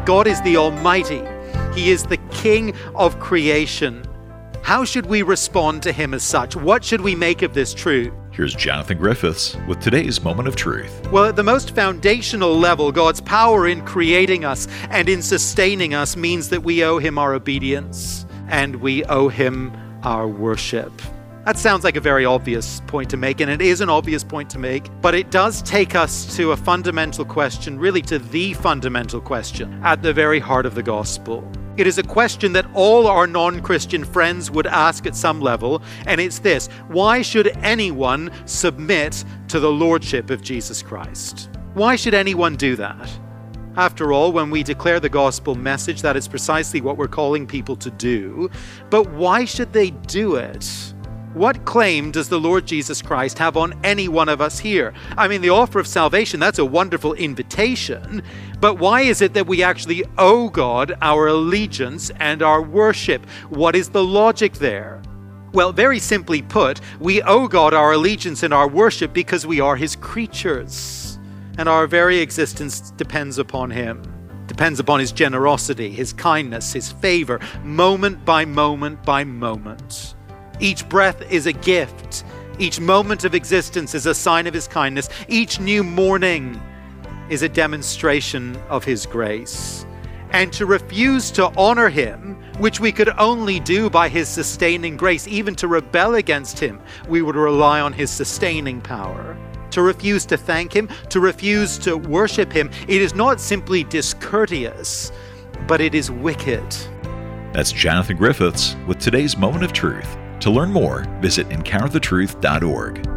God is the Almighty. He is the King of creation. How should we respond to him as such? What should we make of this truth? Here's Jonathan Griffiths with today's Moment of Truth. Well, at the most foundational level, God's power in creating us and in sustaining us means that we owe him our obedience and we owe him our worship. That sounds like a very obvious point to make, and it is an obvious point to make, but it does take us to a fundamental question, really to the fundamental question at the very heart of the gospel. It is a question that all our non-Christian friends would ask at some level, and it's this: why should anyone submit to the lordship of Jesus Christ? Why should anyone do that? After all, when we declare the gospel message, that is precisely what we're calling people to do. But why should they do it? What claim does the Lord Jesus Christ have on any one of us here? I mean, the offer of salvation, that's a wonderful invitation, but why is it that we actually owe God our allegiance and our worship? What is the logic there? Well, very simply put, we owe God our allegiance and our worship because we are his creatures, and our very existence depends upon him. Depends upon his generosity, his kindness, his favor, moment by moment by moment. Each breath is a gift. Each moment of existence is a sign of his kindness. Each new morning is a demonstration of his grace. And to refuse to honor him, which we could only do by his sustaining grace, even to rebel against him, we would rely on his sustaining power. To refuse to thank him, to refuse to worship him, it is not simply discourteous, but it is wicked. That's Jonathan Griffiths with today's Moment of Truth. To learn more, visit EncounterTheTruth.org.